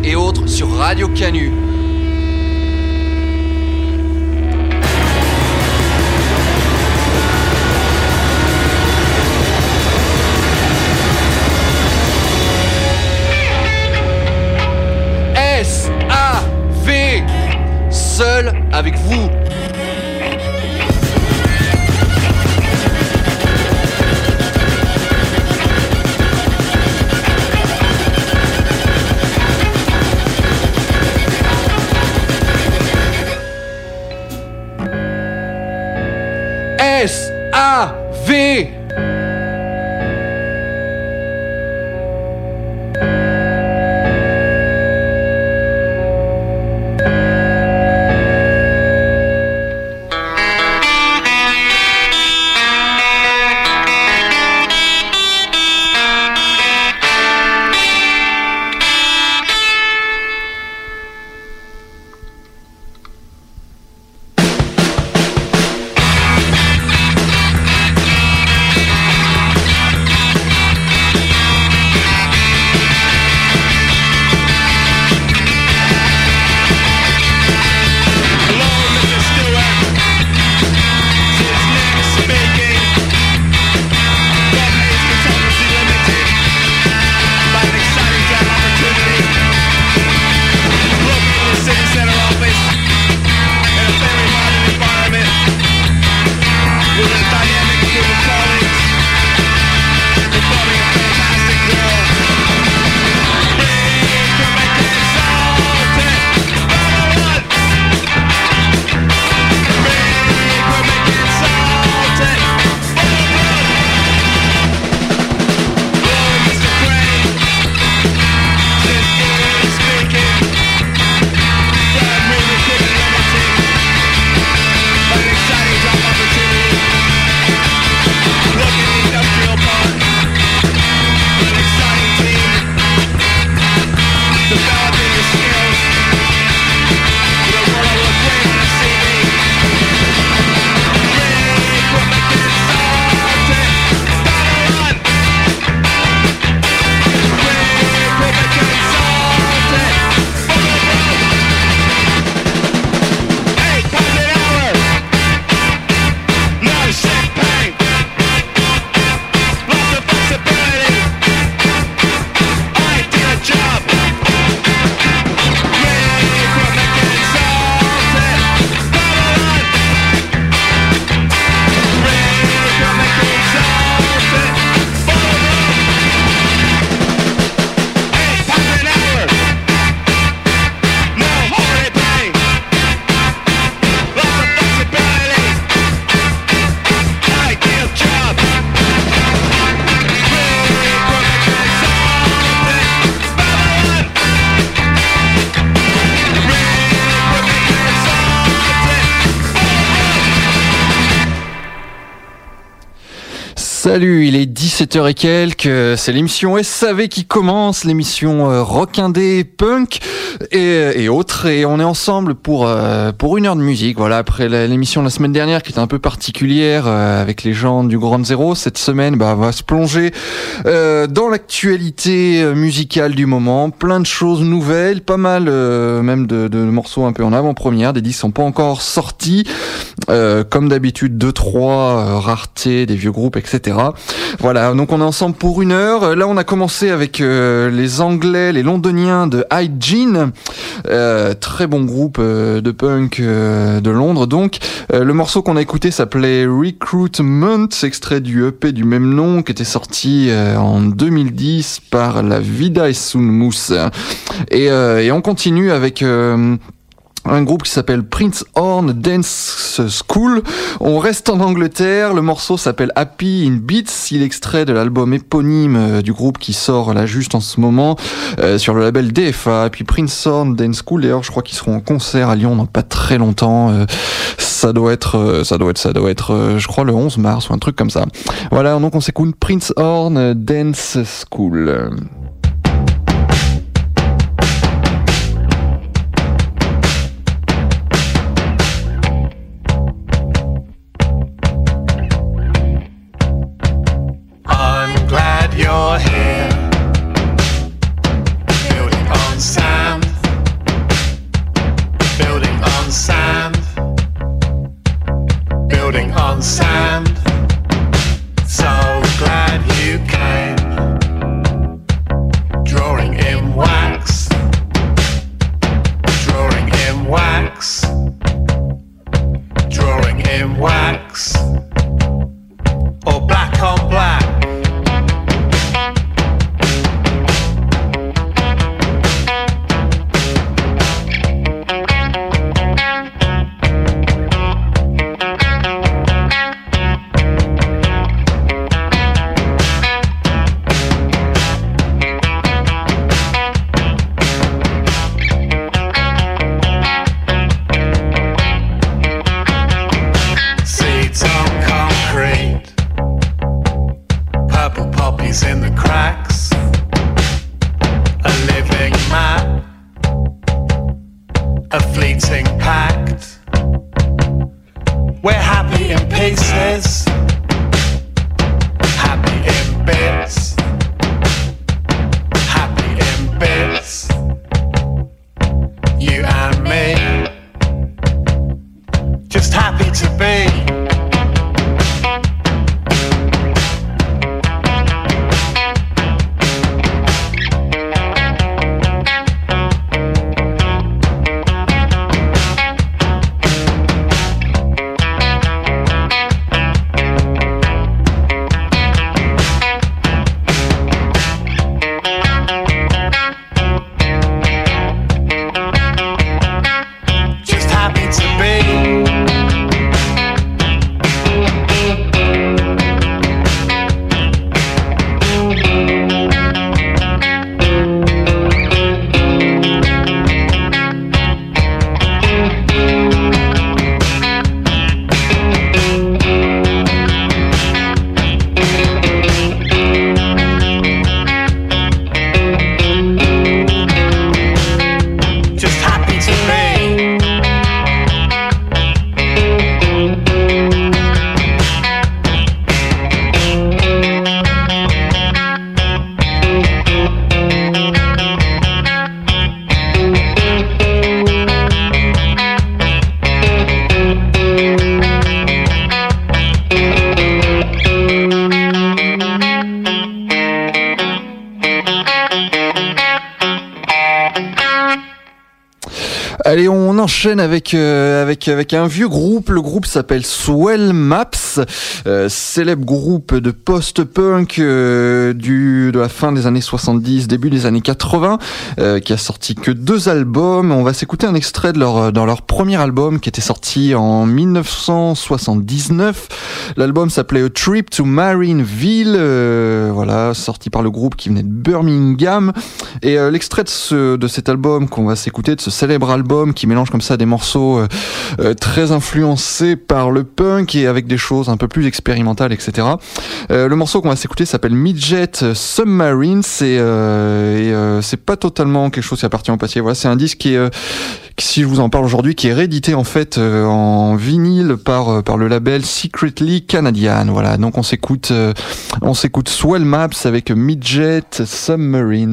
et autres sur Radio Canu. S.A.V. Seul avec vous. S.A.V. Salut, il est 17h et quelques, c'est l'émission SAV qui commence, l'émission rock indé, punk et autres, et on est ensemble pour 1 heure de musique. Voilà, après l'émission de la semaine dernière qui était un peu particulière avec les gens du Ground Zero, cette semaine on va se plonger dans l'actualité musicale du moment, plein de choses nouvelles, pas mal même de morceaux un peu en avant-première, des disques sont pas encore sortis, comme d'habitude 2-3 raretés, des vieux groupes, etc. Voilà, donc on est ensemble pour 1 heure. Là, on a commencé avec les Anglais, les Londoniens de Hygiene, très bon groupe de punk de Londres. Donc, le morceau qu'on a écouté s'appelait Recruitment, extrait du EP du même nom, qui était sorti en 2010 par la Vida Sunmus. Et on continue avec un groupe qui s'appelle Prince Horn Dance School. On reste en Angleterre, le morceau s'appelle Happy in Beats, il est extrait de l'album éponyme du groupe qui sort là juste en ce moment sur le label DFA. Et puis Prince Horn Dance School, d'ailleurs je crois qu'ils seront en concert à Lyon dans pas très longtemps, ça doit être je crois le 11 mars ou un truc comme ça. Voilà, donc on s'écoute Prince Horn Dance School. You're here, building on sand. purple poppies in the cracks. A living map, a fleeting pact. We're happy in pieces, happy in bits, happy in bits. You and me, just happy to be. Allez, on enchaîne avec un vieux groupe. Le groupe s'appelle Swell Maps, célèbre groupe de post-punk de la fin des années 70, début des années 80, qui a sorti que 2 albums. On va s'écouter un extrait de leur premier album qui était sorti en 1979. L'album s'appelait A Trip to Marineville, voilà, sorti par le groupe qui venait de Birmingham. Et l'extrait de cet album qu'on va s'écouter, de ce célèbre album qui mélange comme ça des morceaux très influencés par le punk et avec des choses un peu plus expérimentales, etc. Le morceau qu'on va s'écouter s'appelle Midget Submarine. C'est pas totalement quelque chose qui appartient au passé. Voilà, c'est un disque qui est si je vous en parle aujourd'hui, qui est réédité en fait en vinyle par le label Secretly Canadian. Voilà, donc on s'écoute Swell Maps avec Midget Submarines.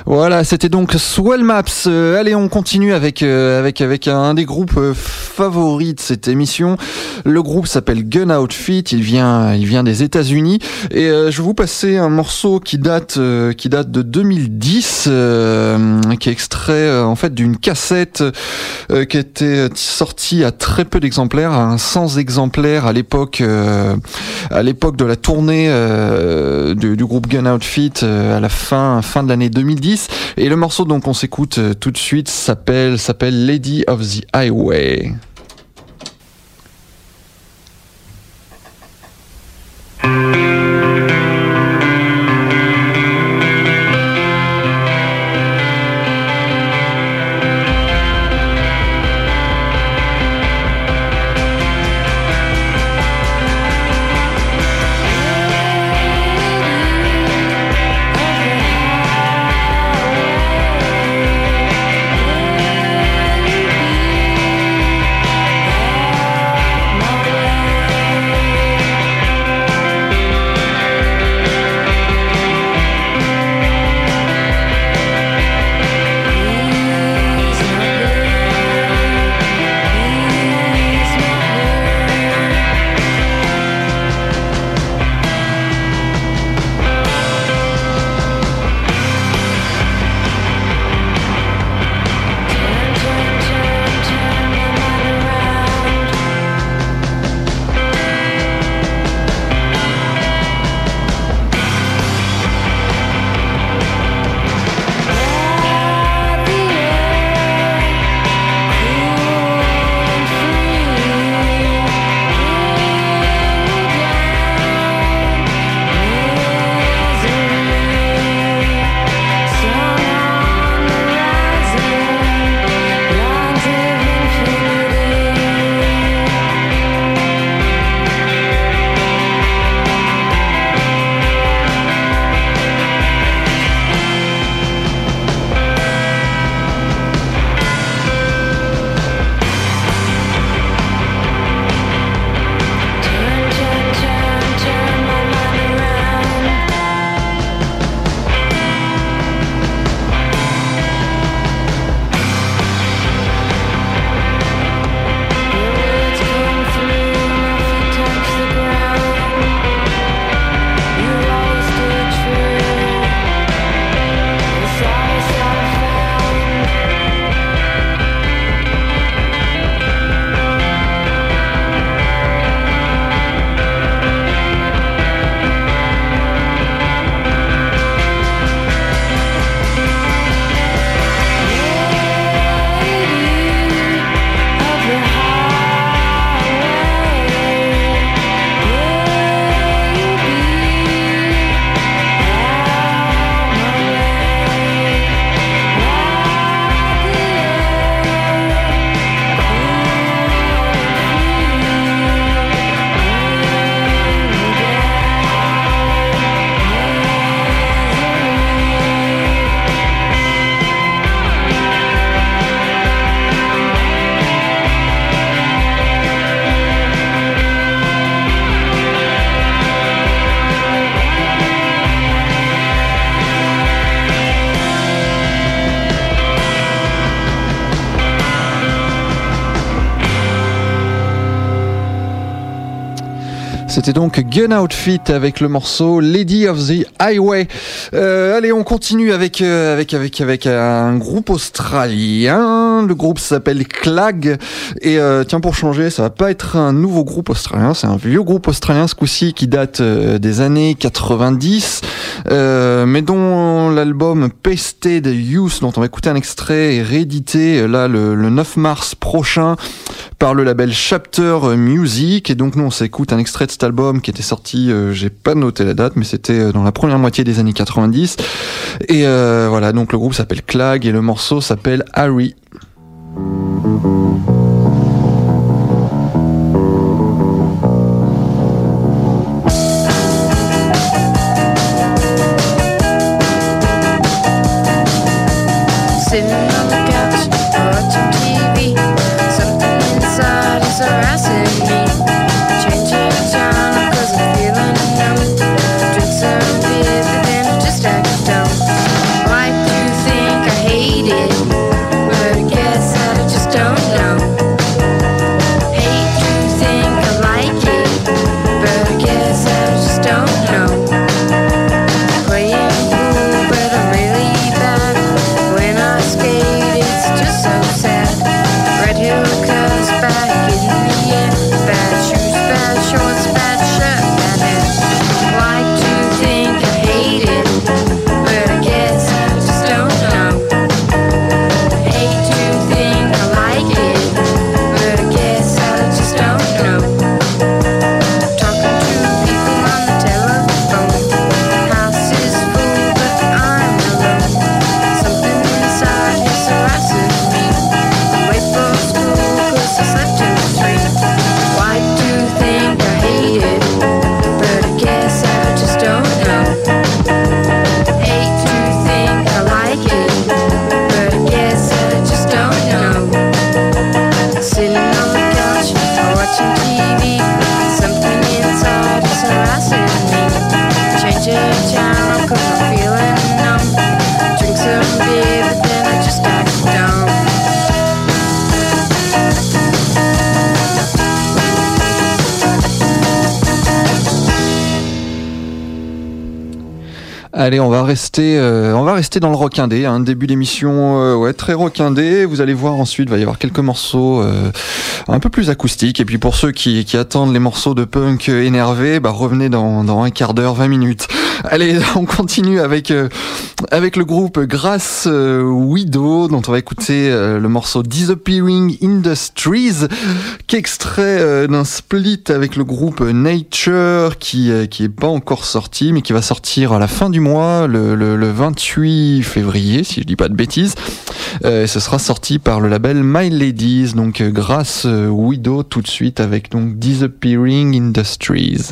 Voilà, c'était donc Swell Maps. Allez, on continue avec un des groupes favoris de cette émission. Le groupe s'appelle Gun Outfit. Il vient des États-Unis et je vais vous passer un morceau qui date de 2010, qui est extrait en fait d'une cassette qui était sortie à très peu d'exemplaires, à 100 exemplaires à l'époque de la tournée du groupe Gun Outfit à la fin de l'année 2010. Et le morceau donc on s'écoute tout de suite s'appelle Lady of the Highway. C'était donc Gun Outfit avec le morceau Lady of the Highway. Allez, on continue avec un groupe australien. Le groupe s'appelle Clag. Et tiens, pour changer, ça va pas être un nouveau groupe australien, c'est un vieux groupe australien ce coup-ci qui date des années 90, mais dont l'album Pasted Youth, dont on va écouter un extrait, est réédité là le 9 mars prochain par le label Chapter Music. Et donc nous on s'écoute un extrait de cet album qui était sorti, j'ai pas noté la date, mais c'était dans la première moitié des années 90. Et voilà, donc le groupe s'appelle Clag et le morceau s'appelle Harry. Why do you Allez, on va rester dans le rock indé, hein. Début d'émission, très rock indé. Vous allez voir ensuite, il va y avoir quelques morceaux un peu plus acoustiques. Et puis pour ceux qui attendent les morceaux de punk énervés, revenez dans un quart d'heure, 20 minutes. Allez, on continue avec le groupe Grass Widow, dont on va écouter le morceau Disappearing Industries, qu'extrait d'un split avec le groupe Nature, qui est pas encore sorti, mais qui va sortir à la fin du mois, le 28 février, si je dis pas de bêtises. Ce sera sorti par le label My Ladies, donc Grass Widow tout de suite avec donc Disappearing Industries.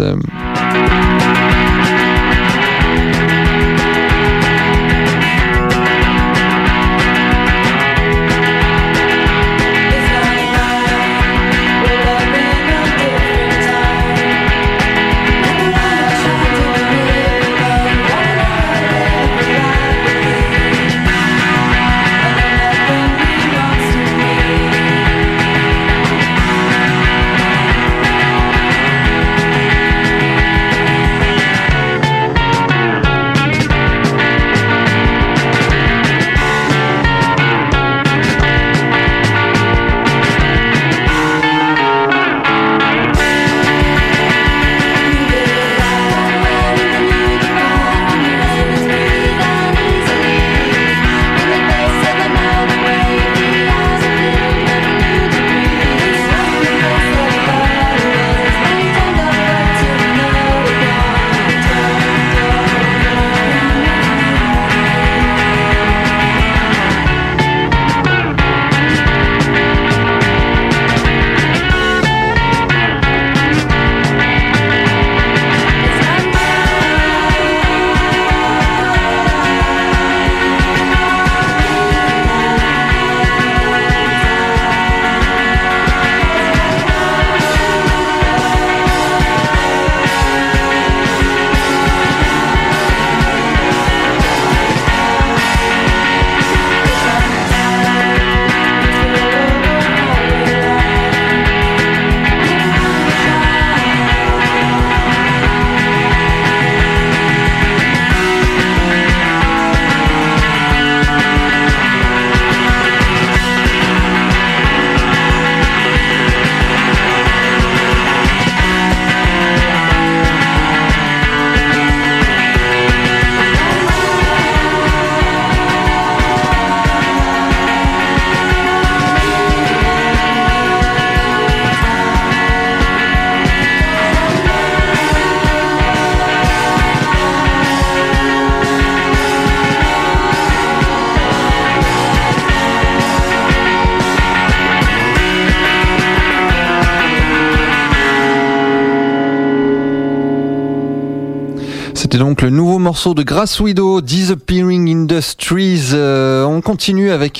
C'était donc le nouveau morceau de Grass Widow, Disappearing Industries. On continue avec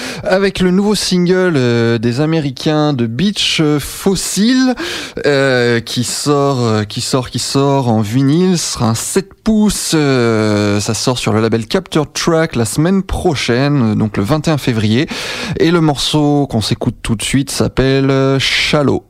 le nouveau single des Américains de Beach Fossil, qui sort en vinyle. Ce sera un 7 pouces. Ça sort sur le label Capture Track la semaine prochaine, donc le 21 février. Et le morceau qu'on s'écoute tout de suite s'appelle Shallow.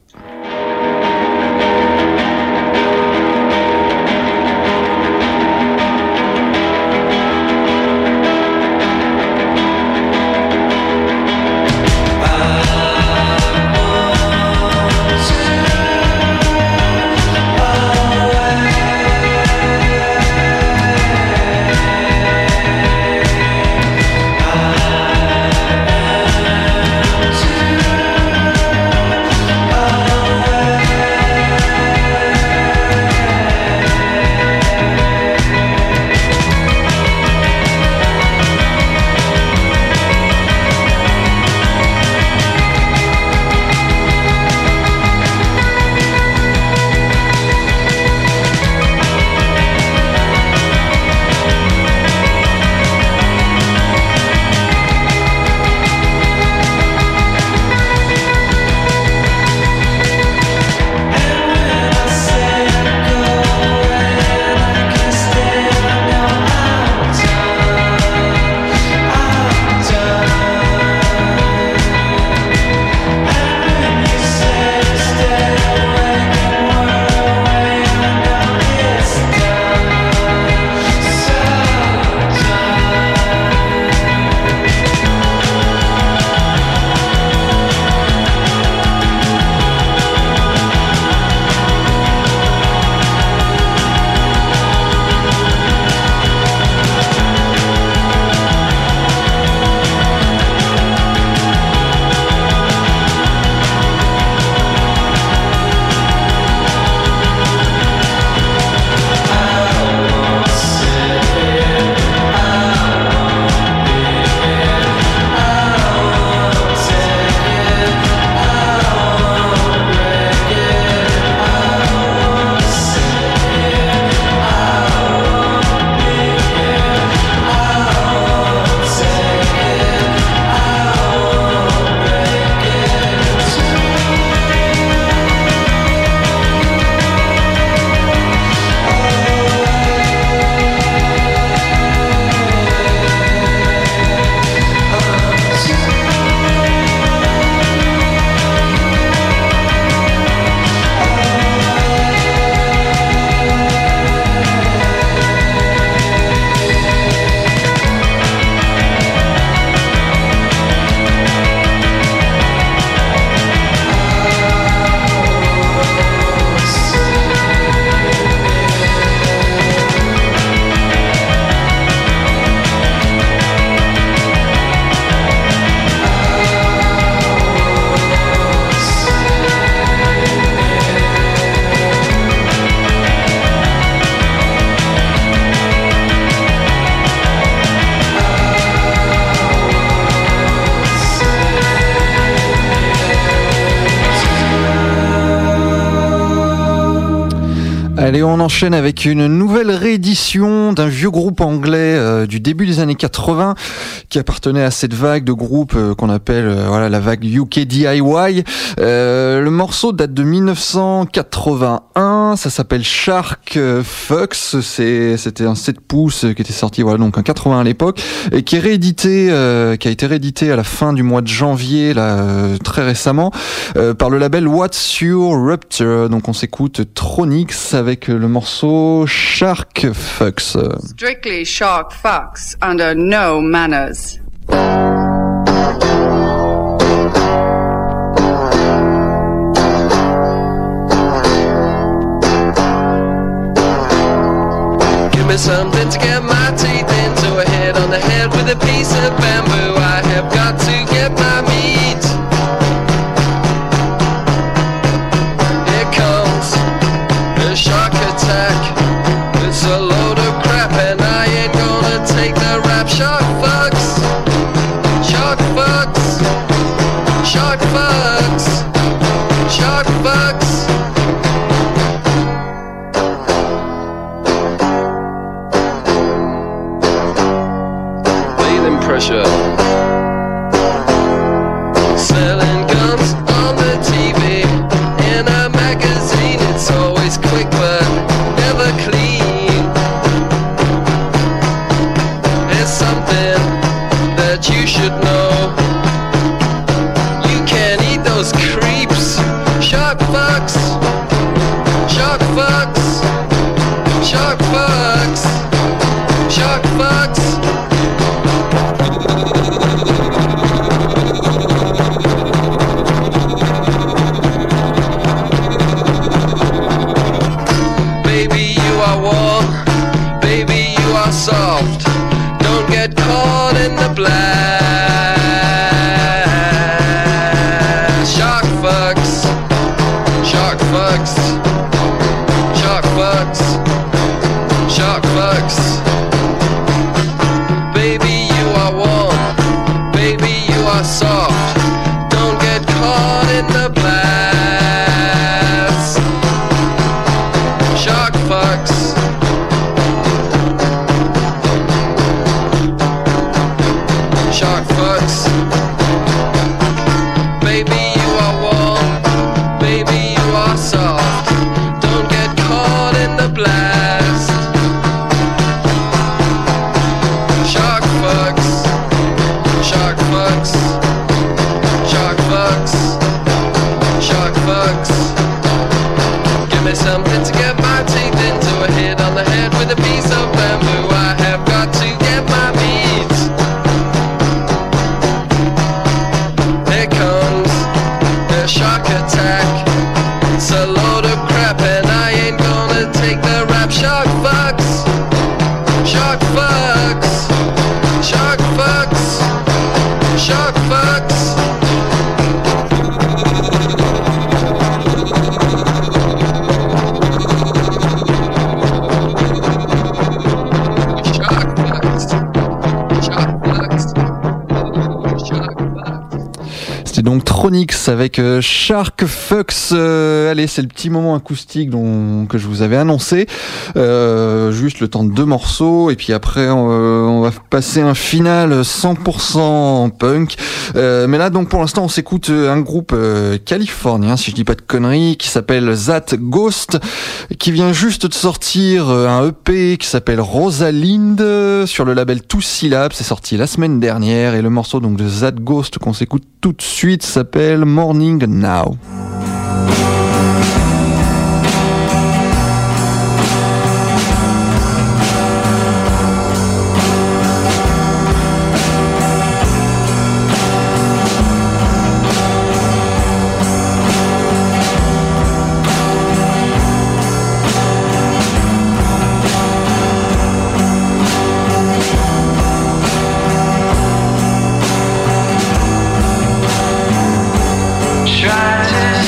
Oh Allez, on enchaîne avec une nouvelle réédition d'un vieux groupe anglais du début des années 80 qui appartenait à cette vague de groupes qu'on appelle la vague UK DIY. Le morceau date de 1981, ça s'appelle Shark Fucks, c'était un 7 pouces qui était sorti donc en 80 à l'époque et qui a été réédité à la fin du mois de janvier très récemment par le label What's Your Rupture. Donc on s'écoute Tronix avec le morceau Shark Fucks. Strictly shark fucks under no manners. Give me something to get my teeth into, a hit on the head with a piece of bamboo. I have got to get my meat. Here comes the shark attack. It's a load of crap and I ain't gonna take the rap. Shark fucks, shark fucks, shark fucks, shark fucks. Bathing pressure, selling guns on the TV, in a magazine. It's always quick but never clean. It's something that you should know. You can't eat those creeps. Shark fucks, shark fucks, shark fucks, shark fucks. Baby, you are warm. Baby, you are soft. Don't get caught in the blast. Shark fucks, shark fucks, shark fucks, shark fucks. Baby, you are warm. Baby, you are soft. Don't get caught in the blast. Shark fucks. Shark fucks. Baby, you are warm. Baby, you are soft. Don't get caught in the blast. Shark fucks. Shark fucks. Shark fucks. Shark fucks. Give me something to get my teeth into, a hit on the head with a piece of bamboo. I have got to get my meat. Here comes the shark attack. It's a load of crap and I ain't gonna take the rap. Shark fucks, shark fucks, shark fucks, shark fucks. C'était donc Tronix avec Shark Fucks. Allez, c'est le petit moment acoustique que je vous avais annoncé. Juste le temps de 2 morceaux et puis après on va passer un final 100% punk. Mais là donc pour l'instant on s'écoute un groupe californien, si je dis pas de conneries, qui s'appelle That Ghost, qui vient juste de sortir un EP qui s'appelle Rosalind sur le label Two Syllabes. C'est sorti la semaine dernière et le morceau donc de That Ghost qu'on s'écoute tout de suite s'appelle Morning Now. Try to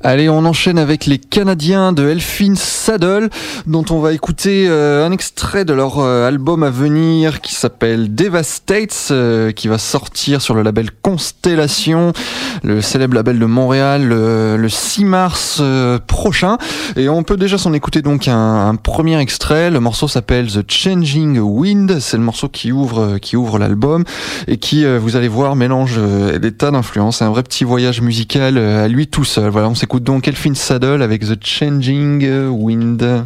Allez, on enchaîne avec les Canadiens de Elfin Saddle, dont on va écouter un extrait de leur album à venir qui s'appelle Devastates, qui va sortir sur le label Constellation, le célèbre label de Montréal, le 6 mars prochain. Et on peut déjà s'en écouter donc un premier extrait. Le morceau s'appelle The Changing Wind. C'est le morceau qui ouvre l'album et qui, vous allez voir, mélange des tas d'influences. C'est un vrai petit voyage musical à lui tout seul. Voilà, on s'écoute donc Elfin Saddle avec The Changing Wind.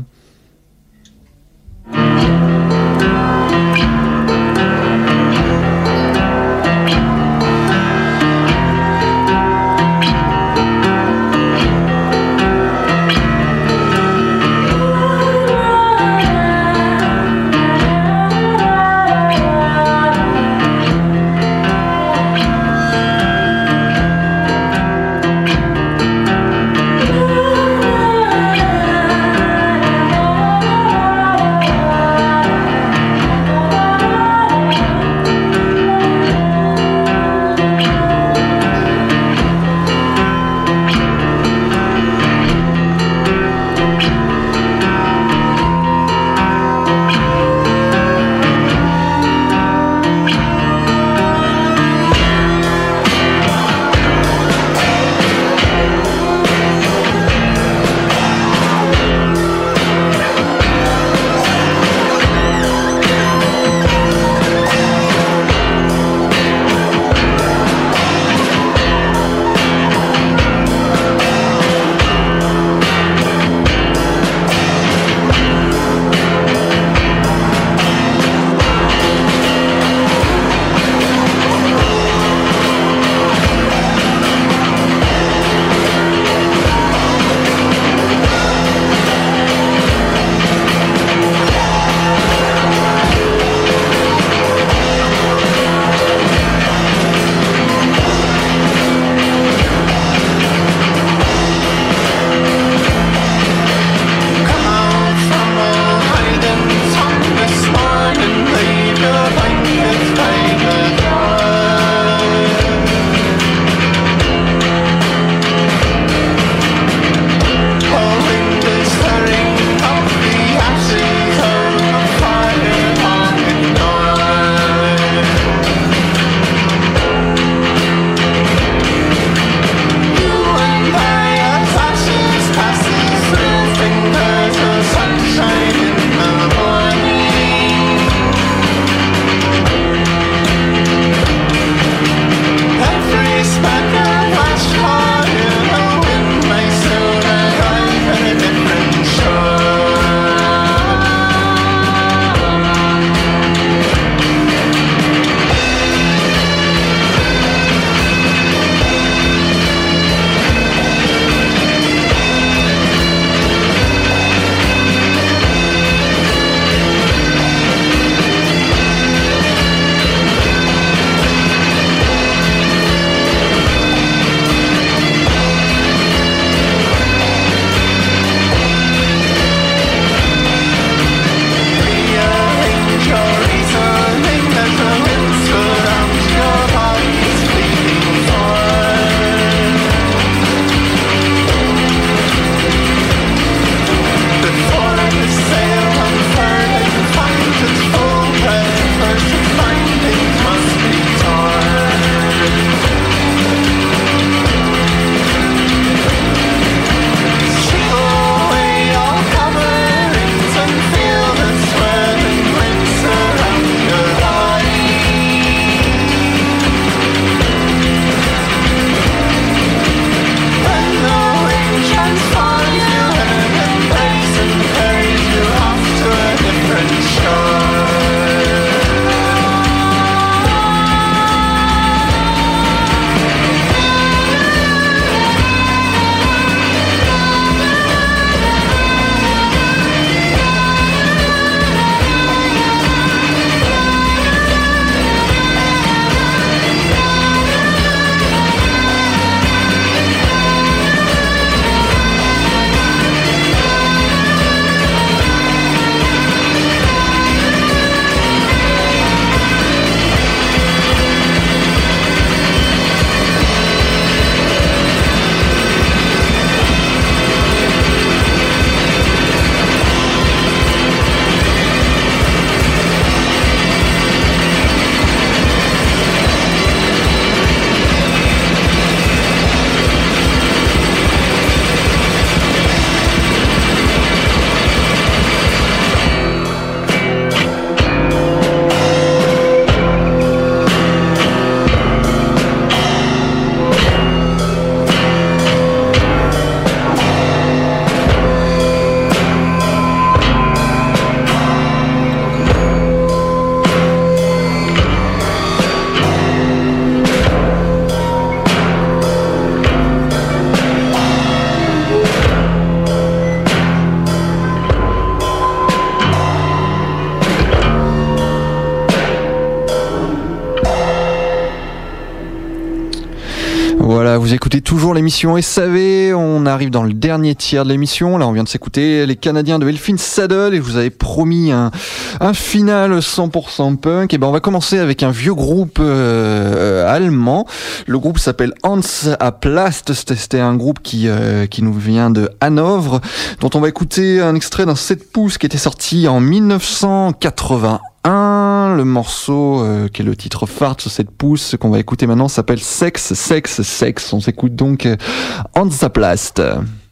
Vous écoutez toujours l'émission SAV, on arrive dans le dernier tiers de l'émission. Là on vient de s'écouter les Canadiens de Elfin Saddle et je vous avais promis un final 100% punk. Et ben on va commencer avec un vieux groupe allemand. Le groupe s'appelle Hans Aplast. C'était un groupe qui nous vient de Hanovre, dont on va écouter un extrait d'un 7 pouces qui était sorti en 1981. Le morceau qui est le titre phare de ce 7 pouces qu'on va écouter maintenant s'appelle Sex, Sex, Sex. On s'écoute donc Hans Aplast.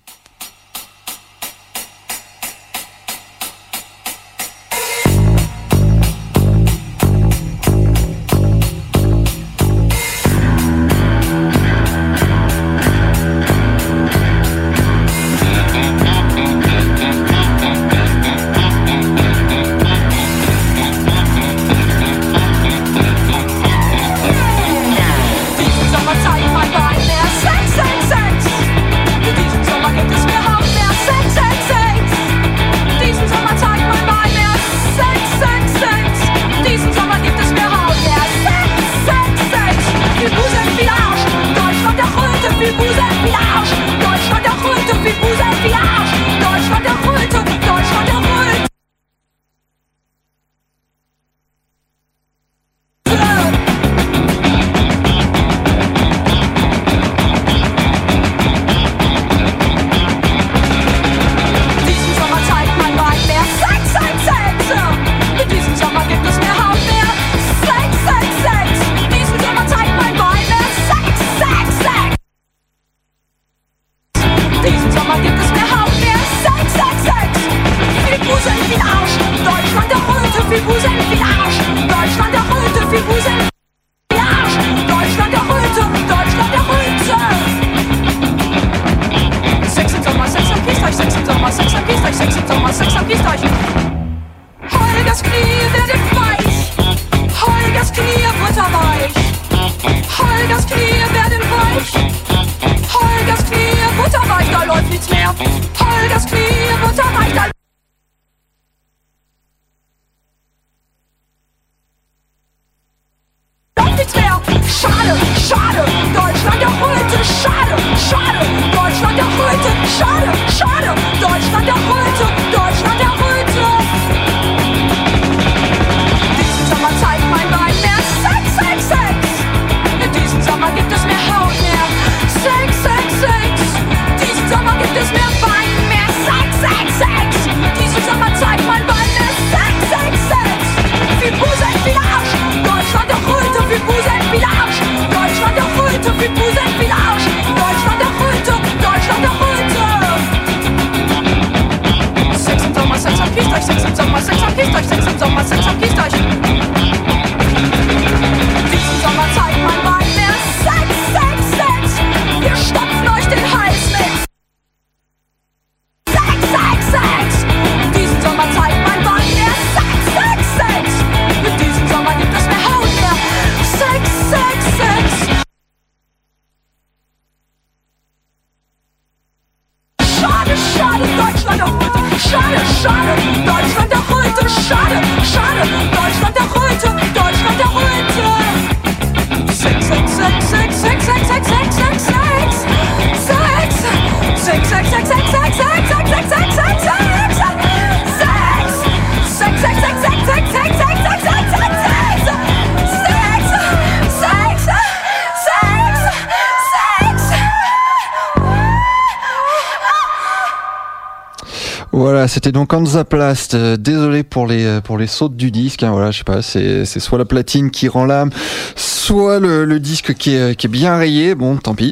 Voilà, c'était donc Hans Aplast. Désolé pour les sautes du disque. Hein, voilà, je sais pas, c'est soit la platine qui rend l'âme, soit le disque qui est bien rayé. Bon, tant pis.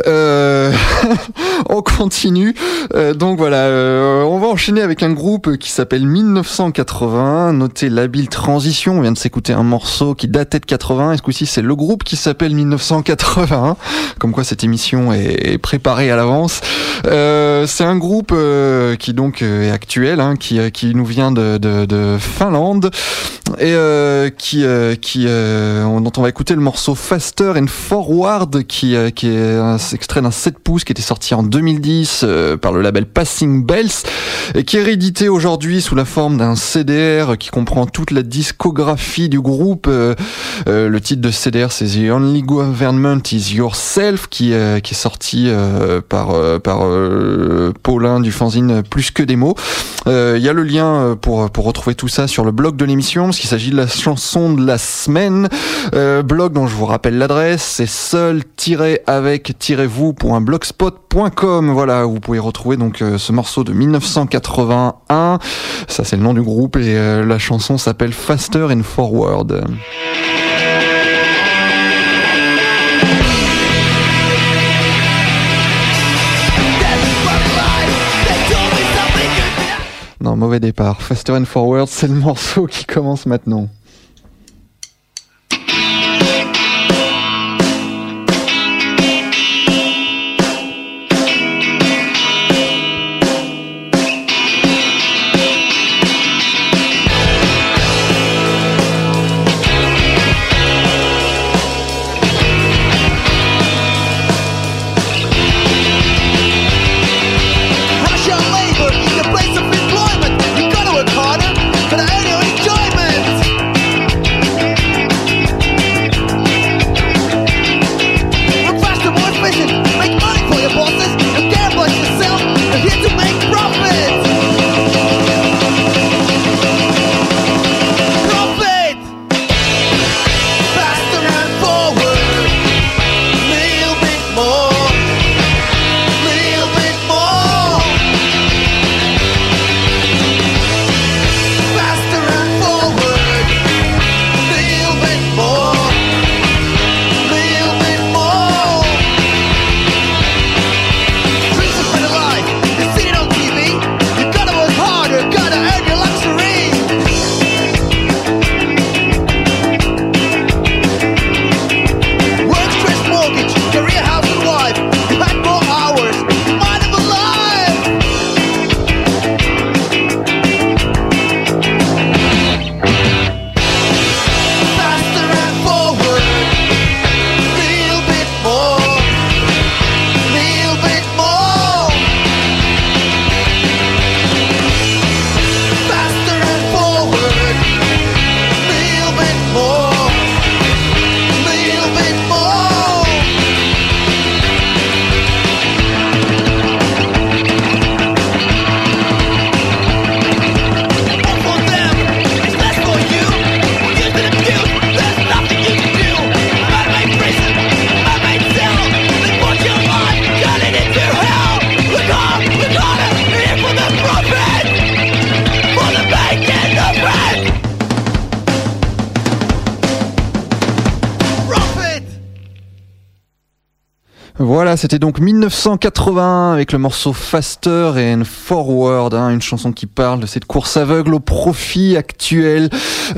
On continue. Donc voilà, on va enchaîner avec un groupe qui s'appelle 1980. Notez l'habile transition. On vient de s'écouter un morceau qui datait de 80. Et ce coup-ci, c'est le groupe qui s'appelle 1981. Comme quoi, cette émission est préparée à l'avance. C'est un groupe qui donc est actuel, hein, qui nous vient de Finlande et dont on va écouter le morceau Faster and Forward, qui est un extrait d'un 7 pouces qui était sorti en 2010 par le label Passing Bells et qui est réédité aujourd'hui sous la forme d'un CDR qui comprend toute la discographie du groupe. Le titre de CDR, c'est The Only Government Is Yourself, qui est sorti par Paulin du fanzine Plus que des mots. Il y a le lien pour retrouver tout ça sur le blog de l'émission, parce qu'il s'agit de la chanson de la semaine. Blog dont je vous rappelle l'adresse, c'est seul-avec-vous.blogspot.com. Voilà, vous pouvez retrouver donc ce morceau de 1981. Ça, c'est le nom du groupe, et la chanson s'appelle Faster and Forward. Non, mauvais départ. Faster and Forward, c'est le morceau qui commence maintenant. Voilà, c'était donc 1980 avec le morceau Faster and Forward, hein, une chanson qui parle de cette course aveugle au profit actuel.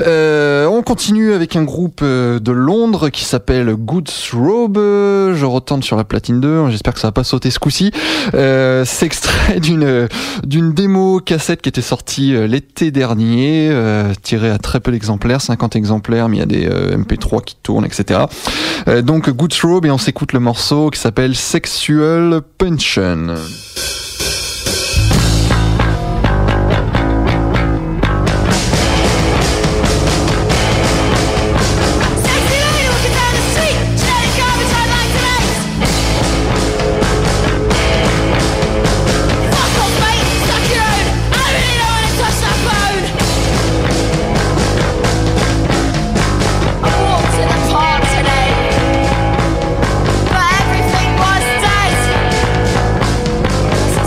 On continue avec un groupe de Londres qui s'appelle Goodsrobe. Je retente sur la platine 2, j'espère que ça va pas sauter ce coup-ci. C'est extrait d'une démo cassette qui était sortie l'été dernier, tirée à très peu d'exemplaires, 50 exemplaires, mais il y a des MP3 qui tournent, etc. Donc Goodsrobe, et on s'écoute le morceau qui s'appelle Sexual Pension. But everything was dead.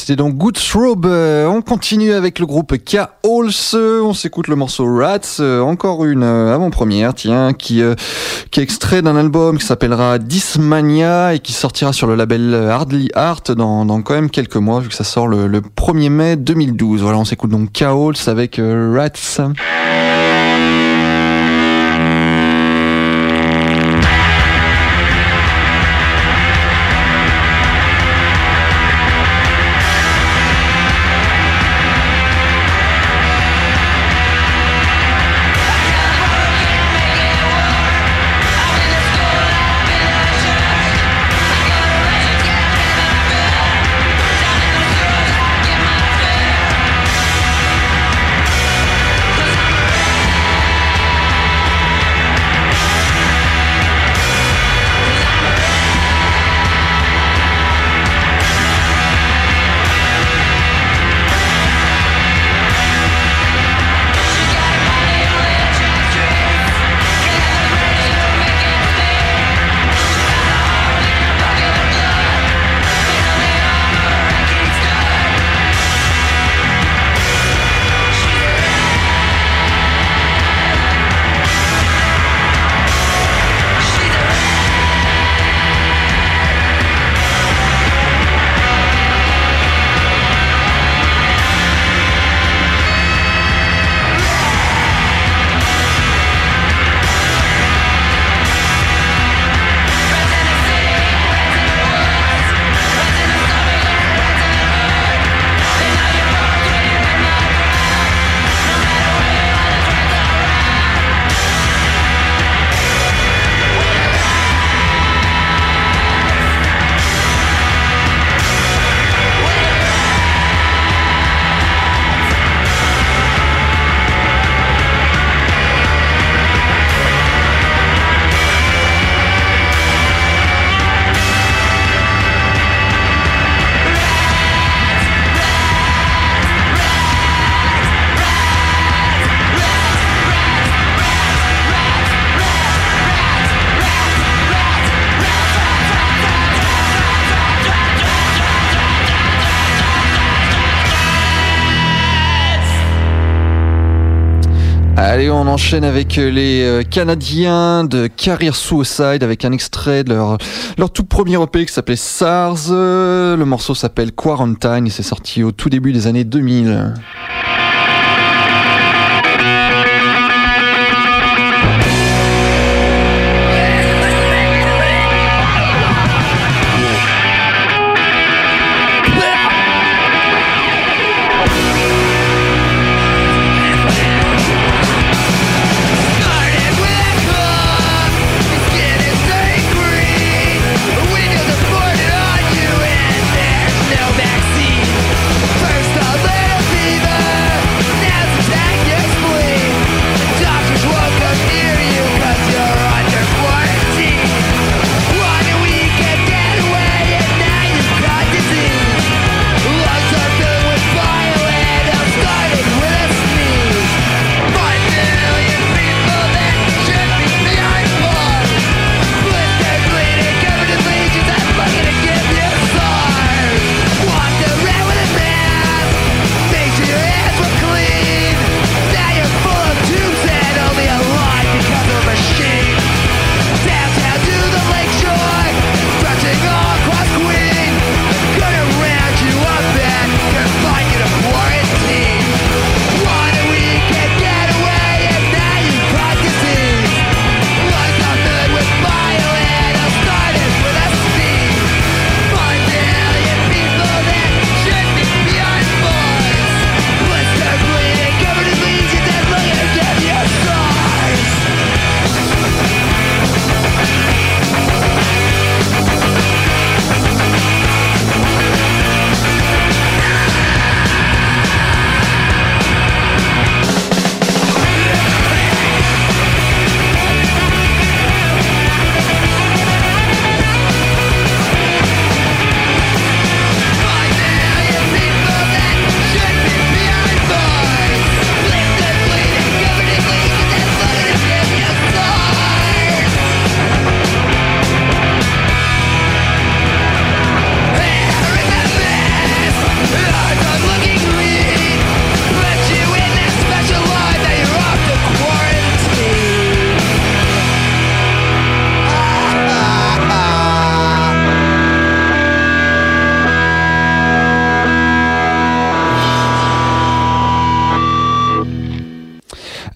c'était donc Good Throb. On continue avec le groupe K-Halls. On s'écoute le morceau Rats. Encore une avant-première, tiens, qui est extrait d'un album qui s'appellera Dismania et qui sortira sur le label Hardly Art dans quand même quelques mois, vu que ça sort le 1er mai 2012. Voilà, on s'écoute donc K-Halls avec Rats. Allez, on enchaîne avec les Canadiens de Career Suicide avec un extrait de leur tout premier EP qui s'appelait SARS. Le morceau s'appelle Quarantine et c'est sorti au tout début des années 2000. First a little fever.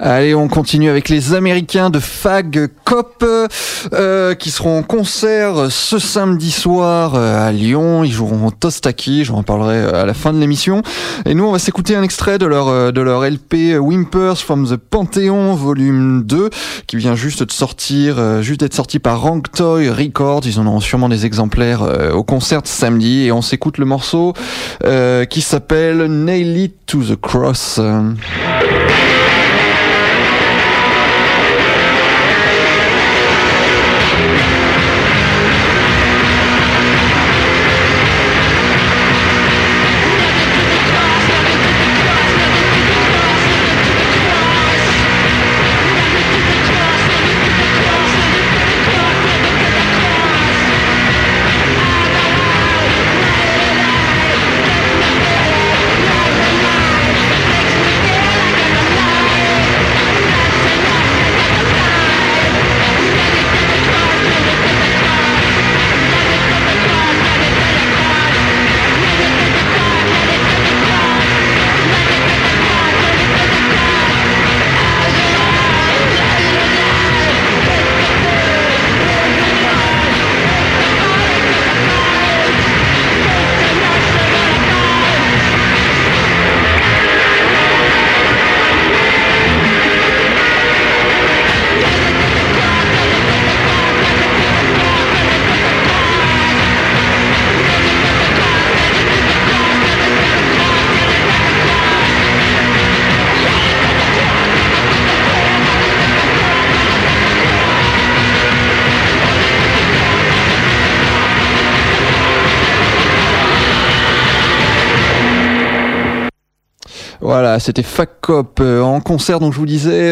Allez, on continue avec les Américains de Fag Cop qui seront en concert ce samedi soir à Lyon. Ils joueront au Tostaki, j'en parlerai à la fin de l'émission. Et nous, on va s'écouter un extrait de leur LP Whimpers from the Pantheon volume 2 qui vient juste d'être sorti par Ranktoy Records. Ils en auront sûrement des exemplaires au concert de samedi. Et on s'écoute le morceau qui s'appelle Nail It to the Cross. Voilà, c'était Fag Cop en concert, donc je vous disais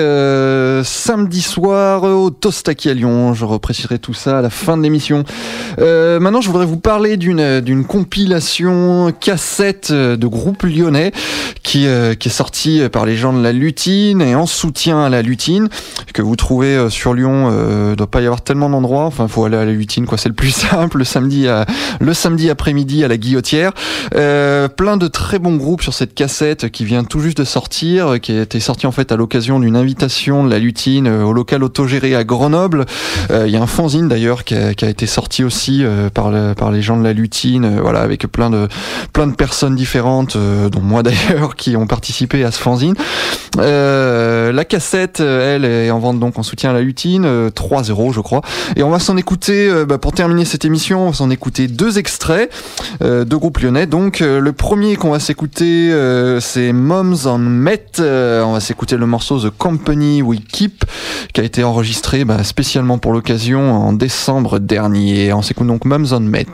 samedi soir au Tostaki à Lyon. Je repréciserai tout ça à la fin de l'émission. Maintenant, je voudrais vous parler d'une compilation cassette de groupe lyonnais qui est sortie par les gens de la Lutine et en soutien à la Lutine, que vous trouvez sur Lyon. Doit pas y avoir tellement d'endroits. Enfin, faut aller à la Lutine, quoi. C'est le plus simple. Le samedi après-midi à la Guillotière. Plein de très bons groupes sur cette cassette qui vient tout juste de sortir, qui a été sorti en fait à l'occasion d'une invitation de la Lutine au local autogéré à Grenoble. Il y a un fanzine d'ailleurs qui a été sorti aussi par les gens de la Lutine, voilà, avec plein de personnes différentes, dont moi d'ailleurs, qui ont participé à ce fanzine. La cassette, elle est en vente donc en soutien à la Lutine, 3 € je crois. Et on va s'en écouter, pour terminer cette émission, on va s'en écouter 2 extraits de groupes lyonnais. Donc le premier qu'on va s'écouter, c'est Moms on Met. On va s'écouter le morceau The Company We Keep, qui a été enregistré spécialement pour l'occasion en décembre dernier. On s'écoute donc Moms on Met.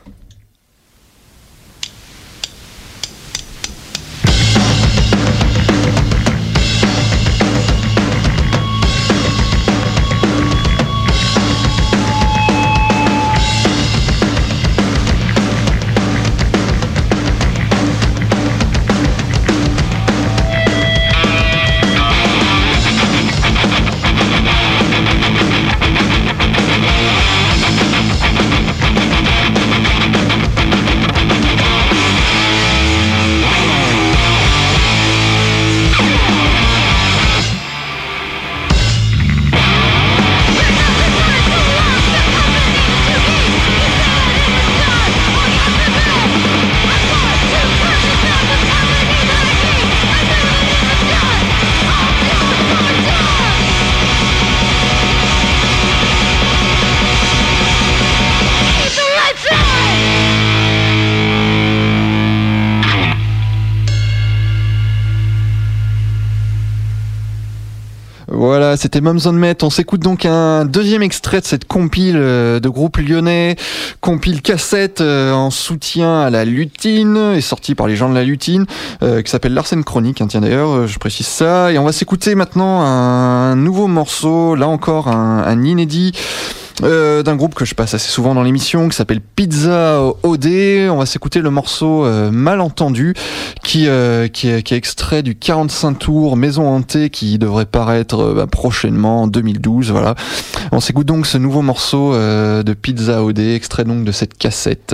Voilà, c'était Moms on Met. On s'écoute donc un deuxième extrait de cette compile de groupe lyonnais, compile cassette en soutien à la Lutine, est sortie par les gens de la Lutine, qui s'appelle Larsen Chronique, tiens d'ailleurs, je précise ça. Et on va s'écouter maintenant un nouveau morceau, là encore un inédit, d'un groupe que je passe assez souvent dans l'émission, qui s'appelle Pizza OD. On va s'écouter le morceau Malentendu, qui est extrait du 45 tours Maison Hantée, qui devrait paraître prochainement en 2012. Voilà. On s'écoute donc ce nouveau morceau de Pizza OD, extrait donc de cette cassette.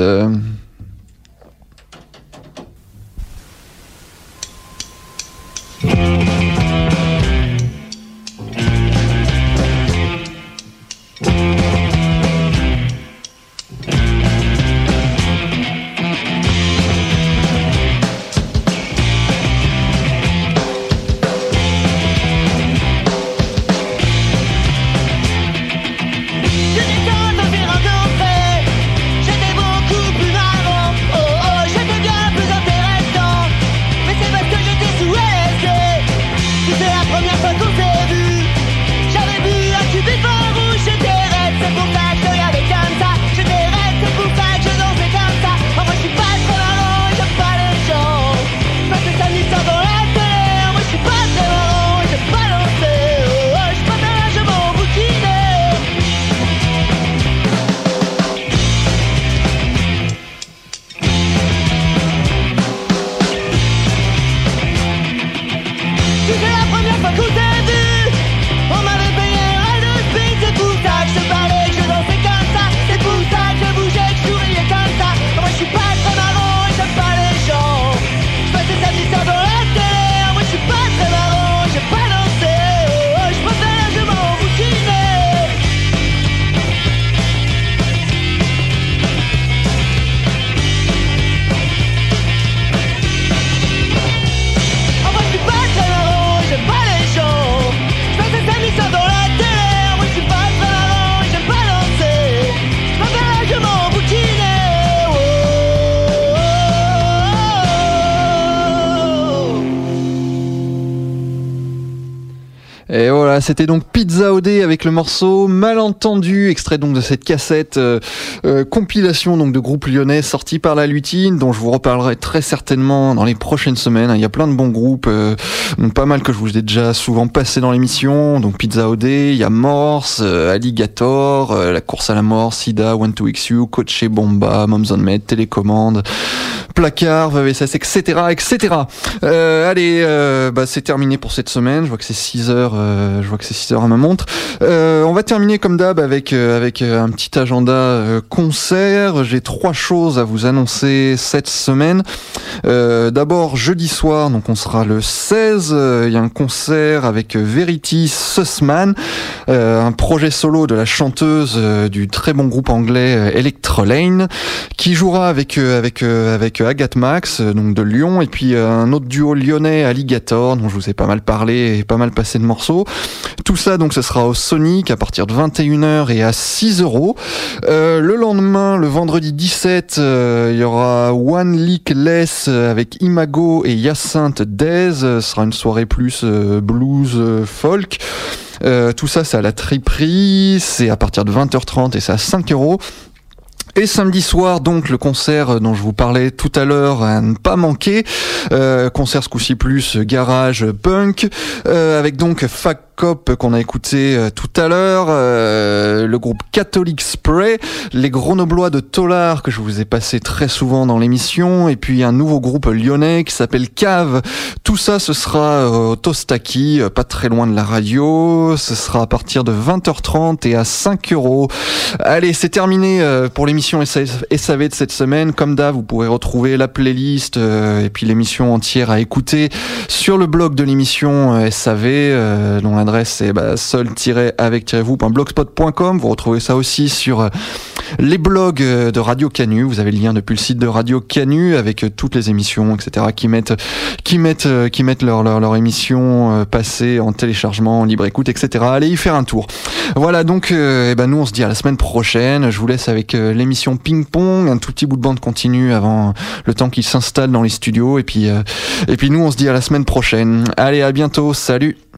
Voilà, c'était donc Pizza OD avec le morceau Malentendu, extrait donc de cette cassette compilation donc de groupe lyonnais sorti par La Lutine, dont je vous reparlerai très certainement dans les prochaines semaines. Il y a plein de bons groupes, donc pas mal que je vous ai déjà souvent passé dans l'émission. Donc Pizza OD, il y a Morse, Alligator, La Course à la Mort, Sida, One to XU, Coach et Bomba, Moms on Med, Télécommande, Placard, VVSS, etc., etc. Allez, c'est terminé pour cette semaine. Je vois que c'est 6 heures. Je vois que c'est 6 heures à ma montre. On va terminer comme d'hab avec un petit agenda concert. J'ai 3 choses à vous annoncer cette semaine. D'abord jeudi soir, donc on sera le 16. Il y a un concert avec Verity Sussman, un projet solo de la chanteuse du très bon groupe anglais Electrolane, qui jouera avec Agathe Max, donc de Lyon, et puis un autre duo lyonnais, Alligator, dont je vous ai pas mal parlé et pas mal passé de morceaux. Tout ça, donc, ce sera au Sonic à partir de 21h et à 6€. Le lendemain, le vendredi 17, il y aura One Leak Less avec Imago et Hyacinthe Days. Ce sera une soirée plus blues folk. Tout ça, c'est à la Triperie. C'est à partir de 20h30 et c'est à 5€. Et samedi soir, donc, le concert dont je vous parlais tout à l'heure à ne pas manquer. Concert ce coup-ci plus garage punk, avec donc Fac Cop qu'on a écouté tout à l'heure, le groupe Catholic Spray, les Grenoblois de Tollard que je vous ai passé très souvent dans l'émission, et puis un nouveau groupe lyonnais qui s'appelle Cave. Tout ça, ce sera au Tostaki, pas très loin de la radio. Ce sera à partir de 20h30 et à 5€. Allez, c'est terminé pour l'émission SAV de cette semaine. Comme d'hab, vous pourrez retrouver la playlist et puis l'émission entière à écouter sur le blog de l'émission SAV, dont l'adresse est seul-avec-vous.blogspot.com. Vous retrouvez ça aussi sur les blogs de Radio Canu. Vous avez le lien depuis le site de Radio Canu avec toutes les émissions, etc. qui mettent leur émission passée en téléchargement, en libre écoute, etc. Allez y faire un tour. Voilà, donc nous on se dit à la semaine prochaine. Je vous laisse avec l'émission Ping Pong, un tout petit bout de bande continue avant le temps qu'il s'installe dans les studios, et puis nous on se dit à la semaine prochaine. Allez, à bientôt, salut.